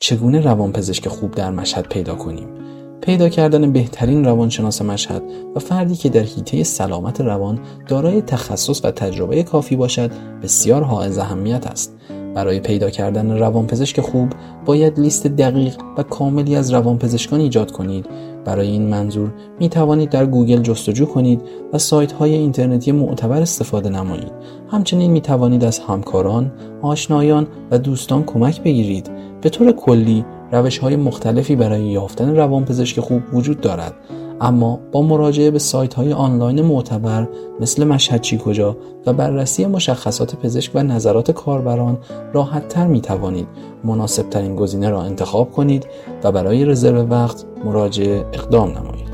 چگونه روانپزشک خوب در مشهد پیدا کنیم؟ پیدا کردن بهترین روانشناس مشهد و فردی که در حیطه سلامت روان دارای تخصص و تجربه کافی باشد بسیار حائز اهمیت است. برای پیدا کردن روانپزشک خوب باید لیست دقیق و کاملی از روانپزشکان ایجاد کنید. برای این منظور می توانید در گوگل جستجو کنید و سایت‌های اینترنتی معتبر استفاده نمایید. همچنین می توانید از همکاران، آشنایان و دوستان کمک بگیرید. به طور کلی روش‌های مختلفی برای یافتن روانپزشک خوب وجود دارد، اما با مراجعه به سایت‌های آنلاین معتبر مثل مشهد چی کجا و بررسی مشخصات پزشک و نظرات کاربران راحت‌تر می‌توانید مناسب‌ترین گزینه را انتخاب کنید و برای رزرو وقت مراجعه اقدام نمایید.